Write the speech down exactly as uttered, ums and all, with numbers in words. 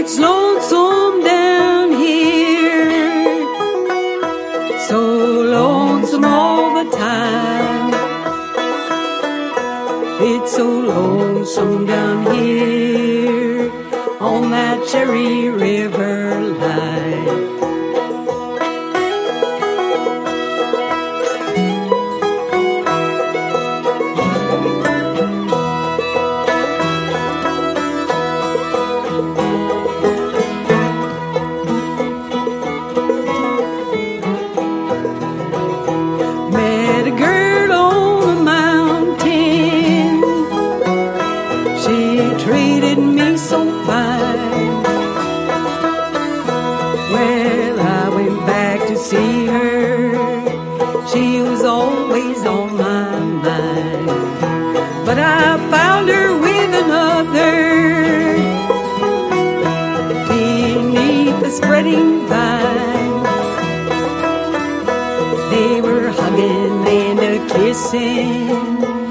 It's lonesome down here, so lonesome all the time. It's so lonesome down here on that Cherry River line. Met a girl on a mountain, she treated me so fine. Well, I went back to see her, she was always on my mind. But I found her with another beneath the spreading vine. They were hugging and a kissing